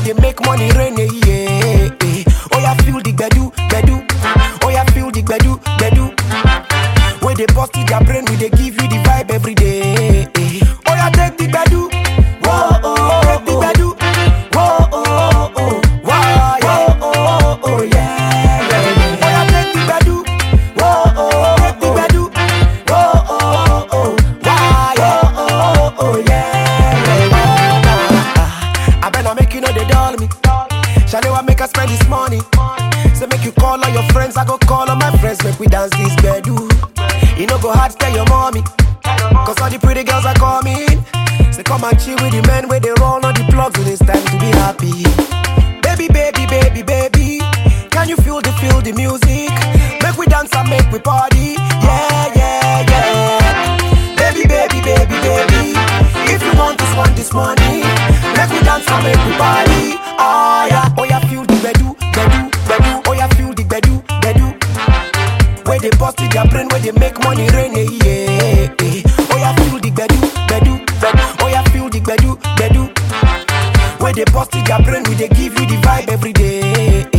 they make money rain, yeah. Oh yeah, feel the bedu, bedu. Oh yeah, feel the bedu, bedu. When they bust in their brain, we they give you the vibe every day. Oh yeah, take the bedu. Whoa, oh, take the bedu. Whoa, oh, oh, wow, yeah. Oh, oh, yeah, yeah. Oh yeah, take the bedu. Whoa, oh, take the bedu. Whoa, oh, oh, wow, yeah. Oh, oh, yeah, yeah. I better make you know they doll me. Shall they want make us spend this money? So make you call all your friends, I go call all my friends, make we dance this bedu. You know go hard, tell your mommy, cause all the pretty girls are coming. Say come and chill with the men where they roll on the plugs when it's time to be happy. Baby, baby, baby, baby, can you feel the music? Make we dance and make we party, yeah, yeah, yeah. Baby, baby, baby, baby, if you want this money, make we dance and make we party, oh yeah, feel the bedu, bedu, bedu, oh yeah, feel the bedu, bedu. Where they bust in their brain, where they make money rain, yeah. Oh yeah, feel the bedu, bedu, bedu. Oh yeah, feel the bedu, bedu. Where they bust in their brain, we they give you the vibe every day.